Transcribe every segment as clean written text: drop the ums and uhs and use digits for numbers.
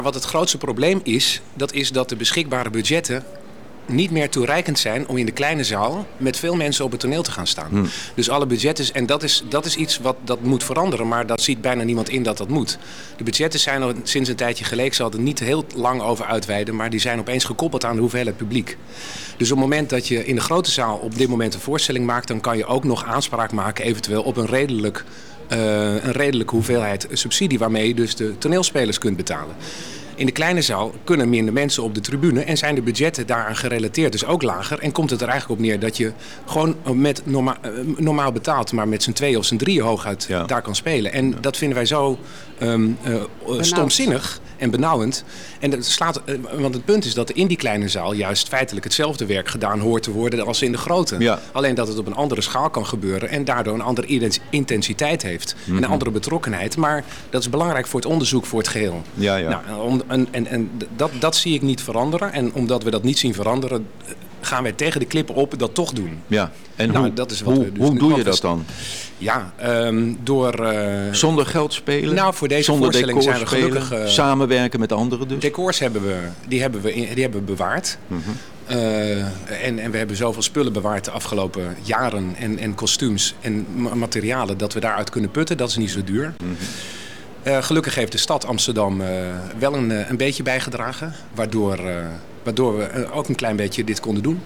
Wat het grootste probleem is, dat is dat de beschikbare budgetten niet meer toereikend zijn om in de kleine zaal met veel mensen op het toneel te gaan staan. Dus alle budgetten, en dat is iets dat moet veranderen, maar dat ziet bijna niemand in dat moet. De budgetten zijn er sinds een tijdje geleden, ik zal er niet heel lang over uitweiden, maar die zijn opeens gekoppeld aan de hoeveelheid publiek. Dus op het moment dat je in de grote zaal op dit moment een voorstelling maakt, dan kan je ook nog aanspraak maken eventueel op een redelijke hoeveelheid subsidie waarmee je dus de toneelspelers kunt betalen. In de kleine zaal kunnen minder mensen op de tribune en zijn de budgetten daaraan gerelateerd dus ook lager. En komt het er eigenlijk op neer dat je gewoon met normaal betaald, maar met z'n 2 of z'n 3 hooguit daar kan spelen. En dat vinden wij zo stomzinnig en benauwend. En dat slaat, want het punt is dat er in die kleine zaal juist feitelijk hetzelfde werk gedaan hoort te worden als in de grote. Ja. Alleen dat het op een andere schaal kan gebeuren en daardoor een andere intensiteit heeft. En een andere betrokkenheid. Maar dat is belangrijk voor het onderzoek, voor het geheel. Ja, ja. Nou, dat zie ik niet veranderen. En omdat we dat niet zien veranderen, gaan wij tegen de klippen op dat toch doen. Ja. En dat is wat we dus hoe doe je dat dan? Ja, door... zonder geld spelen? Nou, voor deze voorstelling zijn we gelukkig... samenwerken met anderen dus? Decors hebben we bewaard. Mm-hmm. En we hebben zoveel spullen bewaard de afgelopen jaren. En kostuums en materialen dat we daaruit kunnen putten. Dat is niet zo duur. Mm-hmm. Gelukkig heeft de stad Amsterdam wel een beetje bijgedragen. Waardoor we ook een klein beetje dit konden doen.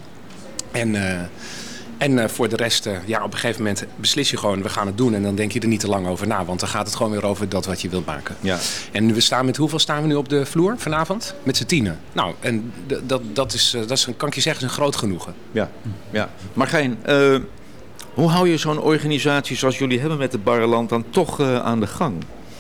En voor de rest, op een gegeven moment beslis je gewoon, we gaan het doen. En dan denk je er niet te lang over na. Want dan gaat het gewoon weer over dat wat je wilt maken. Ja. En hoeveel staan we nu op de vloer vanavond? Met z'n 10. Nou, en dat is, kan ik je zeggen, een groot genoegen. Ja, ja. Margijn, hoe hou je zo'n organisatie zoals jullie hebben met het Barreland dan toch aan de gang?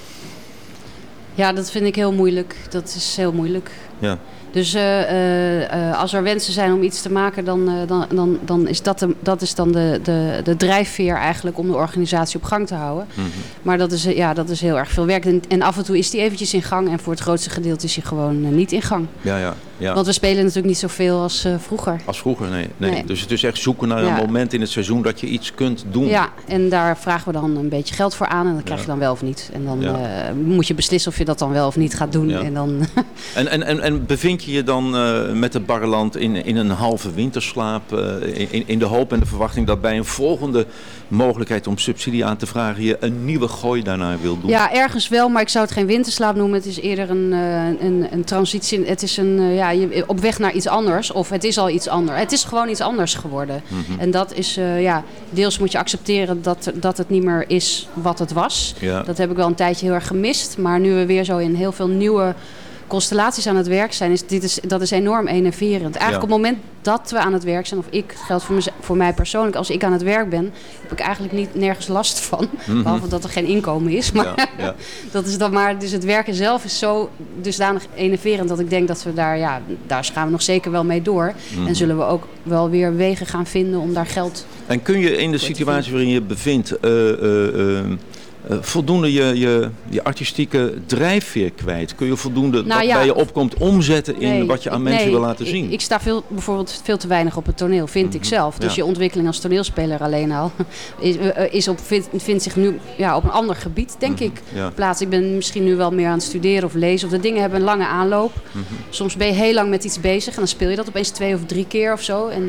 Ja, dat vind ik heel moeilijk. Dat is heel moeilijk. Ja. Dus als er wensen zijn om iets te maken, dan is dat is dan de drijfveer eigenlijk om de organisatie op gang te houden. Mm-hmm. Maar dat is heel erg veel werk. En af en toe is die eventjes in gang en voor het grootste gedeelte is hij gewoon niet in gang. Ja. Want we spelen natuurlijk niet zoveel als vroeger. Als vroeger, nee. Dus het is echt zoeken naar een moment in het seizoen dat je iets kunt doen. Ja, en daar vragen we dan een beetje geld voor aan en dat krijg je dan wel of niet. En dan moet je beslissen of je dat dan wel of niet gaat doen. Ja. En dan en bevind je dan met het Barreland in een halve winterslaap in de hoop en de verwachting dat bij een volgende mogelijkheid om subsidie aan te vragen je een nieuwe gooi daarnaar wil doen? Ja, ergens wel, maar ik zou het geen winterslaap noemen. Het is eerder een transitie. Het is op weg naar iets anders of het is al iets anders. Het is gewoon iets anders geworden. Mm-hmm. En dat is, deels moet je accepteren dat het niet meer is wat het was. Ja. Dat heb ik wel een tijdje heel erg gemist. Maar nu we weer zo in heel veel nieuwe constellaties aan het werk zijn, dat is enorm enerverend. Eigenlijk op het moment dat we aan het werk zijn, of het geldt voor mij persoonlijk, als ik aan het werk ben, heb ik eigenlijk nergens last van. Mm-hmm. Behalve dat er geen inkomen is. Maar, dat is dan maar, dus het werken zelf is zo dusdanig enerverend dat ik denk dat we daar gaan we nog zeker wel mee door. Mm-hmm. En zullen we ook wel weer wegen gaan vinden om daar geld. En kun je in de situatie waarin je bevindt voldoende je artistieke drijfveer kwijt? Kun je voldoende wat bij je opkomt omzetten in wat je aan mensen wil laten zien? Ik sta bijvoorbeeld veel te weinig op het toneel, vind ik zelf. Dus je ontwikkeling als toneelspeler alleen al vindt zich nu op een ander gebied, denk ik, plaats. Ik ben misschien nu wel meer aan het studeren of lezen. Of de dingen hebben een lange aanloop. Mm-hmm. Soms ben je heel lang met iets bezig en dan speel je dat opeens 2 of 3 keer of zo. En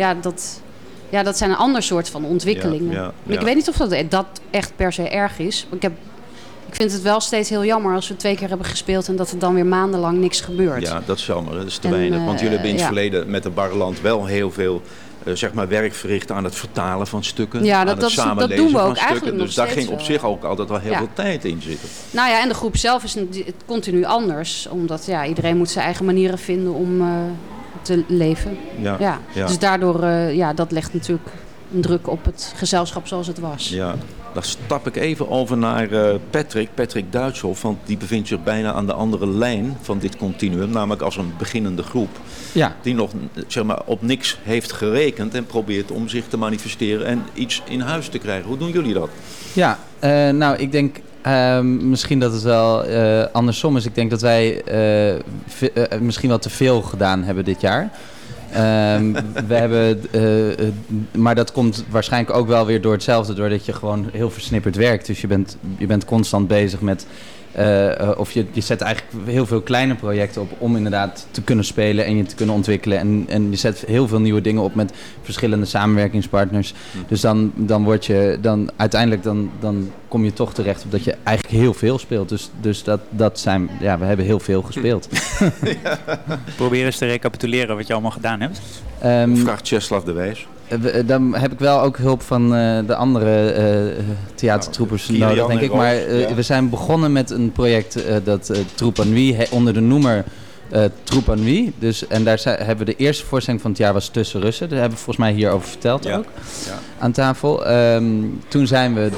dat zijn een ander soort van ontwikkelingen. Ik weet niet of dat echt per se erg is. Ik vind het wel steeds heel jammer als we 2 keer hebben gespeeld en dat er dan weer maandenlang niks gebeurt. Ja, dat is jammer. Dat is te weinig. Want jullie hebben in het verleden met het Barreland wel heel veel werk verricht aan het vertalen van stukken. Ja, aan het samenlezen dat doen we ook van stukken. Dus daar ging op zich ook altijd wel heel veel tijd in zitten. Nou ja, en de groep zelf is het continu anders. Omdat iedereen moet zijn eigen manieren vinden om te leven. Ja. Dus daardoor, dat legt natuurlijk een druk op het gezelschap zoals het was. Ja, dan stap ik even over naar Patrick Duitshoff, want die bevindt zich bijna aan de andere lijn van dit continuum, namelijk als een beginnende groep. Ja. Die nog op niks heeft gerekend en probeert om zich te manifesteren en iets in huis te krijgen. Hoe doen jullie dat? Ja, ik denk misschien dat het wel andersom is. Ik denk dat wij misschien wel te veel gedaan hebben dit jaar. We hebben, maar dat komt waarschijnlijk ook wel weer door hetzelfde, doordat je gewoon heel versnipperd werkt. Dus je bent constant bezig met Of je zet eigenlijk heel veel kleine projecten op om inderdaad te kunnen spelen en je te kunnen ontwikkelen. En je zet heel veel nieuwe dingen op met verschillende samenwerkingspartners. Dus dan word je uiteindelijk kom je toch terecht op dat je eigenlijk heel veel speelt. Dus we hebben heel veel gespeeld. Probeer eens te recapituleren wat je allemaal gedaan hebt. Vraagt Czeslaw de Wijs. Dan heb ik wel ook hulp van de andere theatertroepers nodig, denk ik. Maar we zijn begonnen met een project dat Troupe à Nuit onder de noemer Troupe à Nuit. Dus, en daar hebben we de eerste voorstelling van het jaar was Tussen Russen. Daar hebben we volgens mij hierover verteld ook aan tafel. Toen zijn we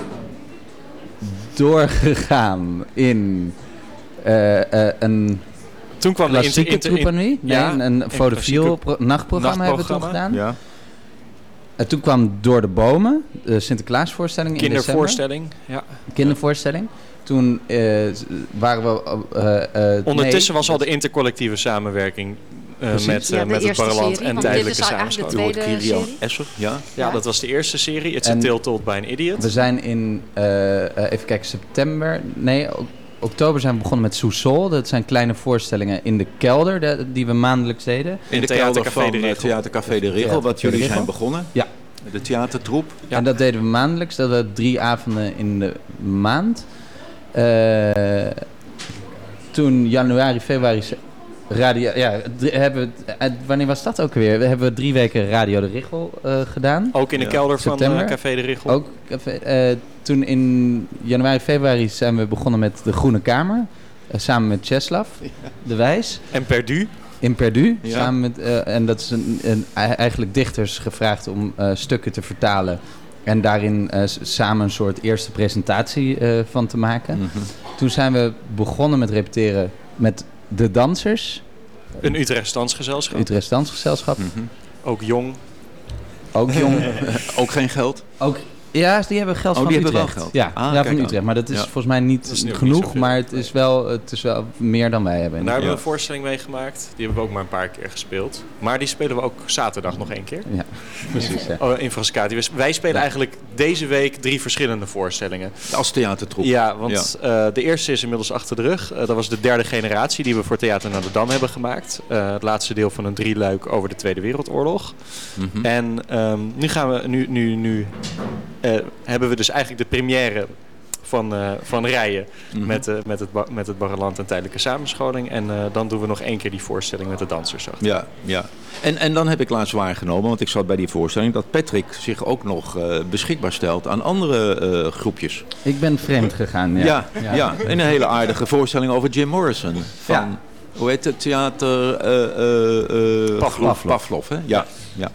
doorgegaan in een toen kwam klassieke Troupe à Nuit. Een vaudeville nachtprogramma hebben we toen gedaan. Ja. En toen kwam Door de Bomen, de Sinterklaasvoorstelling in december. Kindervoorstelling, Kindervoorstelling. Toen waren we... Ondertussen was al de intercollectieve samenwerking met het Barreland en tijdelijke samenscholing. Kirian Esser, Ja, dat was de eerste serie. It's a Tale Told by an Idiot. We zijn in, even kijken, oktober zijn we begonnen met Sous-Sol. Dat zijn kleine voorstellingen in de kelder die we maandelijks deden. In de kelder van Theatercafé de Rigel, wat jullie zijn begonnen. Ja. De theatertroep. Ja. En dat deden we maandelijks. Dat we 3 avonden in de maand. Toen januari, februari... wanneer was dat ook weer? We hebben 3 weken Radio de Rigel gedaan. Ook in de kelder september. Van Café de Rigel? Ook. Toen in januari, februari zijn we begonnen met de Groene Kamer. Samen met Czeslaw de Wijs. En Perdu. In Perdu. Ja. Samen met, en dat is eigenlijk dichters gevraagd om stukken te vertalen. En daarin samen een soort eerste presentatie van te maken. Mm-hmm. Toen zijn we begonnen met repeteren met De Dansers. Een Utrechts dansgezelschap. Mm-hmm. Ook jong. Ook geen geld? Ja, die hebben geld van Utrecht. Wel geld. Ja, van Utrecht. Maar dat is volgens mij niet genoeg. Maar het is wel meer dan wij hebben. En daar hebben we een voorstelling mee gemaakt. Die hebben we ook maar een paar keer gespeeld. Maar die spelen we ook zaterdag nog 1 keer. Ja, precies. Ja. In Frascati. Wij spelen eigenlijk deze week 3 verschillende voorstellingen. Als theatertroep. Ja, want de eerste is inmiddels achter de rug. Dat was de 3e generatie die we voor Theater naar de Dam hebben gemaakt. Het laatste deel van een 3-luik over de Tweede Wereldoorlog. Mm-hmm. En nu gaan we... Nu hebben we dus eigenlijk de première van Rijen met het Barreland en tijdelijke samenscholing. En dan doen we nog 1 keer die voorstelling met de dansers. Ja. En dan heb ik laatst waargenomen, want ik zat bij die voorstelling, dat Patrick zich ook nog beschikbaar stelt aan andere groepjes. Ik ben vreemd gegaan, ja. In een hele aardige voorstelling over Jim Morrison. Van, hoe heet het, theater... Pavlov, hè? Ja.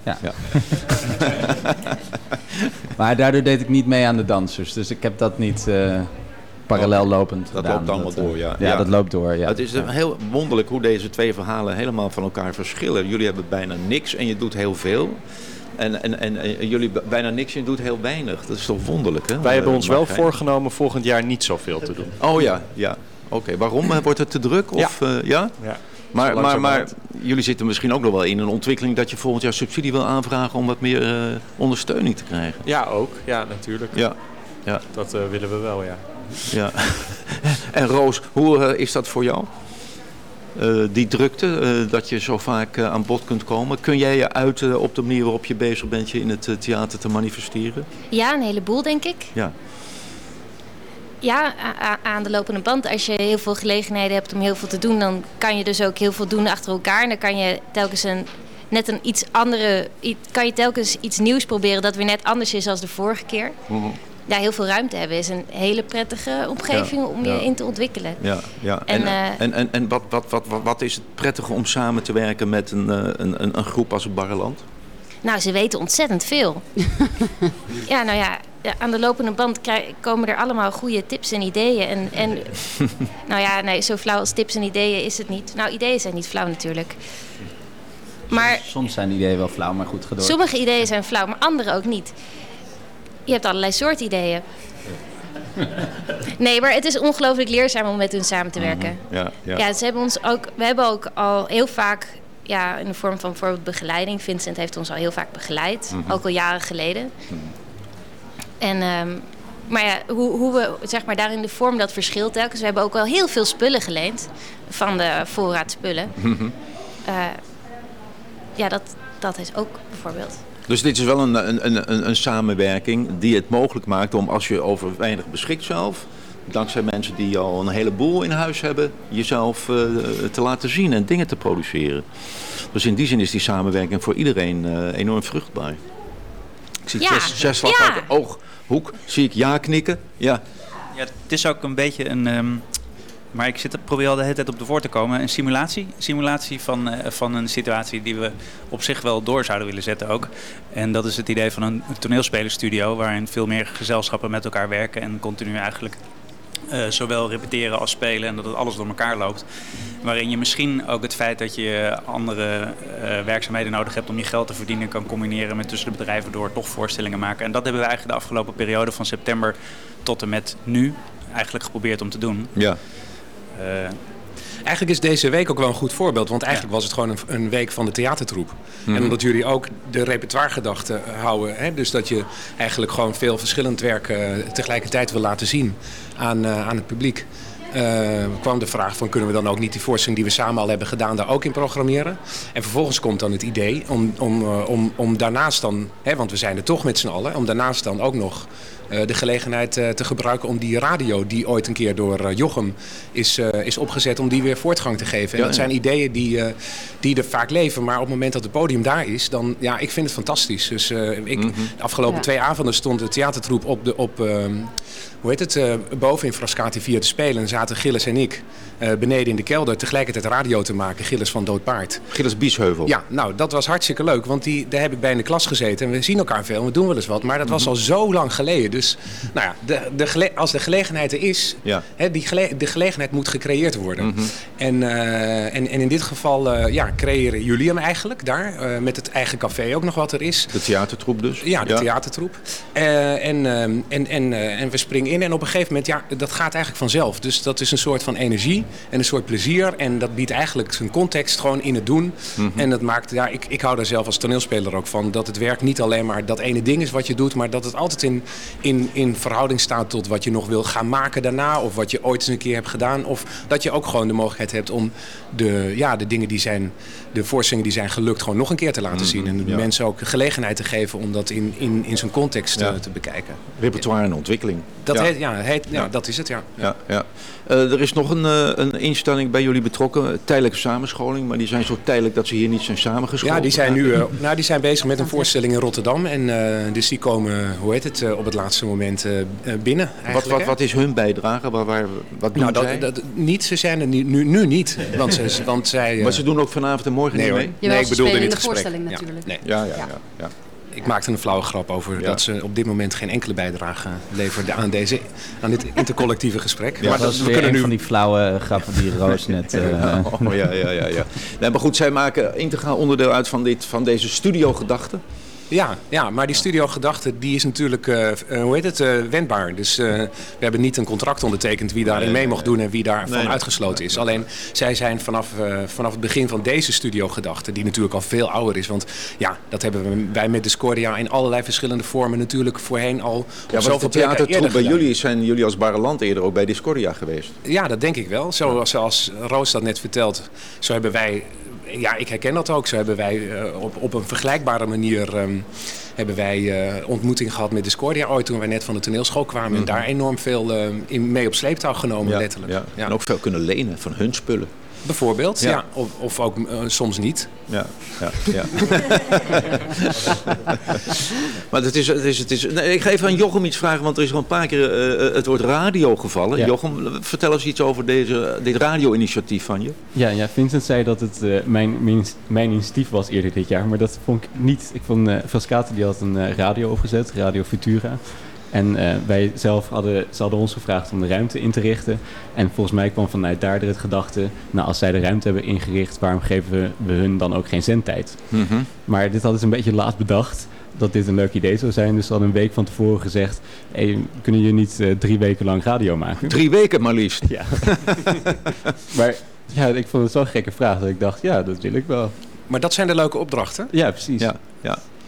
Maar daardoor deed ik niet mee aan de dansers. Dus ik heb dat niet parallel lopend gedaan. Dat loopt allemaal door, Ja, dat loopt door, ja. Het is heel wonderlijk hoe deze 2 verhalen helemaal van elkaar verschillen. Jullie hebben bijna niks en je doet heel veel. En jullie bijna niks en je doet heel weinig. Dat is toch wonderlijk, hè? Wij hebben ons wel voorgenomen volgend jaar niet zoveel te doen. Oh ja. Oké. Waarom? Wordt het te druk? Of, ja? Maar jullie zitten misschien ook nog wel in een ontwikkeling dat je volgend jaar subsidie wil aanvragen om wat meer ondersteuning te krijgen. Ja, ook. Ja, natuurlijk. Ja. Dat willen we wel, ja. En Roos, hoe is dat voor jou? Die drukte, dat je zo vaak aan bod kunt komen. Kun jij je uiten op de manier waarop je bezig bent je in het theater te manifesteren? Ja, een heleboel, denk ik. Ja, aan de lopende band. Als je heel veel gelegenheden hebt om heel veel te doen, dan kan je dus ook heel veel doen achter elkaar. En dan kan je telkens telkens iets nieuws proberen dat weer net anders is als de vorige keer. Mm-hmm. Ja, heel veel ruimte hebben is een hele prettige omgeving om je in te ontwikkelen. Ja. En wat is het prettige om samen te werken met een groep als het Barreland? Nou, ze weten ontzettend veel. Aan de lopende band komen er allemaal goede tips en ideeën. En zo flauw als tips en ideeën is het niet. Nou, ideeën zijn niet flauw natuurlijk. Maar soms zijn ideeën wel flauw, maar goed gedaan. Sommige ideeën zijn flauw, maar andere ook niet. Je hebt allerlei soorten ideeën. Nee, maar het is ongelooflijk leerzaam om met hun samen te werken. Ja, we hebben ook al heel vaak... Ja, in de vorm van bijvoorbeeld begeleiding. Vincent heeft ons al heel vaak begeleid. Mm-hmm. Ook al jaren geleden. Mm-hmm. En Maar ja, hoe we zeg maar daarin de vorm dat verschilt telkens. We hebben ook wel heel veel spullen geleend van de voorraad spullen. Dat is ook bijvoorbeeld. Dus dit is wel een samenwerking die het mogelijk maakt om, als je over weinig beschikt zelf, dankzij mensen die al een heleboel in huis hebben, jezelf te laten zien en dingen te produceren. Dus in die zin is die samenwerking voor iedereen enorm vruchtbaar. Ik zie Jess uit de ooghoek, zie ik ja knikken. Ja, het is ook een beetje een... Maar ik probeer al de hele tijd op de voor te komen. Een simulatie van een situatie die we op zich wel door zouden willen zetten ook. En dat is het idee van een toneelspelerstudio waarin veel meer gezelschappen met elkaar werken en continu eigenlijk zowel repeteren als spelen en dat het alles door elkaar loopt. Waarin je misschien ook het feit dat je andere werkzaamheden nodig hebt om je geld te verdienen kan combineren met tussen de bedrijven door toch voorstellingen maken. En dat hebben we eigenlijk de afgelopen periode van september tot en met nu eigenlijk geprobeerd om te doen. Ja. Eigenlijk is deze week ook wel een goed voorbeeld. Want eigenlijk was het gewoon een week van de theatertroep. En omdat jullie ook de repertoiregedachte houden. Hè, dus dat je eigenlijk gewoon veel verschillend werk tegelijkertijd wil laten zien aan het publiek. Kwam de vraag van kunnen we dan ook niet die voorstelling die we samen al hebben gedaan daar ook in programmeren. En vervolgens komt dan het idee om daarnaast dan, hè, want we zijn er toch met z'n allen, om daarnaast dan ook nog de gelegenheid te gebruiken om die radio die ooit een keer door Jochem is opgezet, om die weer voortgang te geven. En dat zijn ideeën die er vaak leven, maar op het moment dat het podium daar is, dan ik vind het fantastisch. Dus de afgelopen 2 avonden stond de theatertroep boven in Frascati 4 te spelen. En zaten Gilles en ik beneden in de kelder tegelijkertijd radio te maken. Gilles van Dood Paard. Gilles Biesheuvel. Ja, nou dat was hartstikke leuk. Want daar heb ik bij in de klas gezeten. En we zien elkaar veel en we doen wel eens wat. Maar dat was al zo lang geleden. Dus nou ja, als de gelegenheid er is, de gelegenheid moet gecreëerd worden. En in dit geval creëren jullie hem eigenlijk daar. Met het eigen café ook nog wat er is. De theatertroep dus. Ja, de theatertroep. En we springen in. En op een gegeven moment, dat gaat eigenlijk vanzelf. Dus dat is een soort van energie en een soort plezier. En dat biedt eigenlijk zijn context gewoon in het doen. En dat maakt, ik hou daar zelf als toneelspeler ook van. Dat het werk niet alleen maar dat ene ding is wat je doet. Maar dat het altijd in verhouding staat tot wat je nog wil gaan maken daarna. Of wat je ooit eens een keer hebt gedaan. Of dat je ook gewoon de mogelijkheid hebt om de dingen die zijn, de voorstellingen die zijn gelukt, gewoon nog een keer te laten zien. En de mensen ook gelegenheid te geven om dat in zijn context te bekijken. Repertoire en ontwikkeling. Dat is het, ja. Er is nog een instelling bij jullie betrokken, tijdelijke samenscholing, maar die zijn zo tijdelijk dat ze hier niet zijn samengescholen. Ja, die zijn nu die zijn bezig met een voorstelling in Rotterdam en dus die komen, op het laatste moment binnen. Wat is hun bijdrage? Wat doen zij? Niet, ze zijn er nu niet, want zij... Maar ze doen ook vanavond en morgen niet mee? Nee, ik bedoelde in de voorstelling natuurlijk. Nee. Ja. Ik maakte een flauwe grap over dat ze op dit moment geen enkele bijdrage leverde aan dit intercollectieve gesprek. Ja, maar dat is weer een van die flauwe grappen die Roos net... Ja. Nee, maar goed, zij maken integraal onderdeel uit van deze studiogedachte. Ja, maar die studiogedachte die is natuurlijk wendbaar. Dus we hebben niet een contract ondertekend wie daarin mee mocht doen en wie daarvan uitgesloten is. Alleen zij zijn vanaf het begin van deze studiogedachte, die natuurlijk al veel ouder is. Want dat hebben wij met Discordia in allerlei verschillende vormen natuurlijk voorheen al op zoveel plekken eerder bij jullie zijn jullie als Barreland eerder ook bij Discordia geweest. Ja, dat denk ik wel. Zoals Roos dat net vertelt, zo hebben wij... Ja, ik herken dat ook. Zo hebben wij op een vergelijkbare manier ontmoeting gehad met Discordia ooit toen wij net van de toneelschool kwamen. En daar enorm veel mee op sleeptouw genomen, letterlijk. Ja. En ook veel kunnen lenen van hun spullen. Bijvoorbeeld, of ook soms niet. Ja. Maar het is. Nee, ik ga even aan Jochem iets vragen, want er is al een paar keer het woord radio gevallen. Ja. Jochem, vertel eens iets over dit radio-initiatief van je. Ja, Vincent zei dat het mijn initiatief was eerder dit jaar, maar dat vond ik niet. Ik vond Frascati die had een radio opgezet, Radio Futura. En wij zelf ze hadden ons gevraagd om de ruimte in te richten. En volgens mij kwam vanuit daar het gedachte, als zij de ruimte hebben ingericht, waarom geven we hun dan ook geen zendtijd? Maar dit hadden ze een beetje laat bedacht, dat dit een leuk idee zou zijn. Dus ze hadden een week van tevoren gezegd, kunnen jullie niet 3 weken lang radio maken? 3 weken maar liefst? Ja. Maar ik vond het zo'n gekke vraag dat ik dacht, dat wil ik wel. Maar dat zijn de leuke opdrachten? Ja, precies. Ja.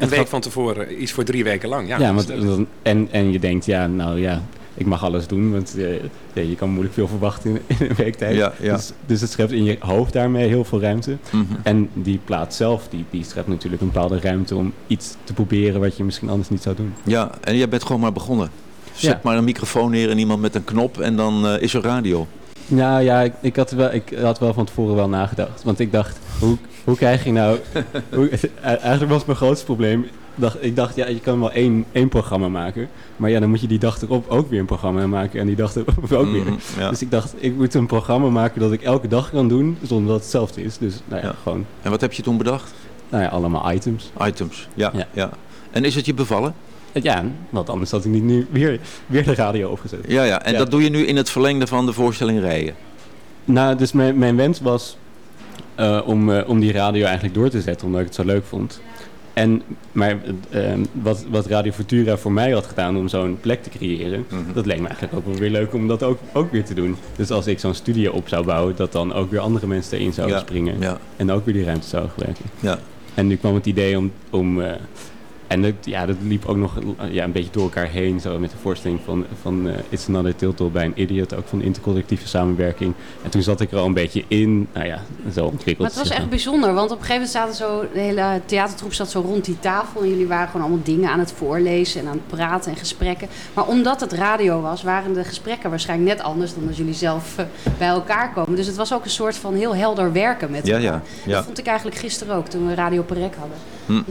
Een week van tevoren, iets voor 3 weken lang. En je denkt, ik mag alles doen, want je kan moeilijk veel verwachten in een week tijd. Ja. Dus het schept in je hoofd daarmee heel veel ruimte. Mm-hmm. En die plaat zelf, die schept natuurlijk een bepaalde ruimte om iets te proberen wat je misschien anders niet zou doen. Ja, en jij bent gewoon maar begonnen. Zet maar een microfoon neer en iemand met een knop en dan is er radio. Nou ja, ik had wel van tevoren wel nagedacht. Want ik dacht, hoe krijg je nou... eigenlijk was mijn grootste probleem... Ik dacht, je kan wel één programma maken. Maar dan moet je die dag erop ook weer een programma maken. En die dag erop ook weer. Ja. Dus ik dacht, ik moet een programma maken dat ik elke dag kan doen. Zonder dat het hetzelfde is. Dus gewoon... En wat heb je toen bedacht? Allemaal items. Items, ja. En is het je bevallen? Ja, want anders had ik niet nu weer de radio opgezet. Ja. En dat doe je nu in het verlengde van de voorstelling Rijen? Nou, dus mijn wens was om die radio eigenlijk door te zetten. Omdat ik het zo leuk vond. Maar wat Radio Futura voor mij had gedaan om zo'n plek te creëren... Mm-hmm. Dat leek me eigenlijk ook wel weer leuk om dat ook weer te doen. Dus als ik zo'n studio op zou bouwen... dat dan ook weer andere mensen erin zouden springen. Ja. En ook weer die ruimte zouden gebruiken. Ja. En nu kwam het idee om dat liep ook nog een beetje door elkaar heen. Zo met de voorstelling van It's Another Tiltal bij een Idiot. Ook van intercollectieve samenwerking. En toen zat ik er al een beetje in. Zo ontwikkeld. Maar het was echt bijzonder. Want op een gegeven moment de hele theatertroep zat zo rond die tafel. En jullie waren gewoon allemaal dingen aan het voorlezen en aan het praten en gesprekken. Maar omdat het radio was, waren de gesprekken waarschijnlijk net anders dan als jullie zelf bij elkaar komen. Dus het was ook een soort van heel helder werken met elkaar. Ja. Dat vond ik eigenlijk gisteren ook, toen we Radio Perec hadden.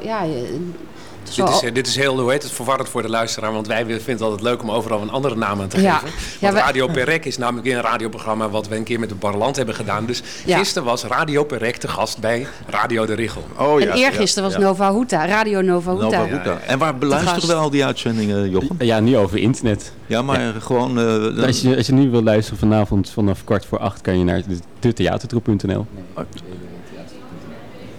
Dit is heel, verwarrend voor de luisteraar, want wij vinden het altijd leuk om overal een andere naam aan te geven. Want Radio Perec is namelijk weer een radioprogramma wat we een keer met de Barland hebben gedaan. Dus gisteren was Radio Perec te gast bij Radio de Richel. En eergisteren was Nova Huta, Radio Nova Huta. En waar beluisteren we al die uitzendingen, Jochem? Ja, nu over internet. Ja, maar gewoon... Als je nu wil luisteren vanavond vanaf 7:15 kan je naar de theatertroep.nl.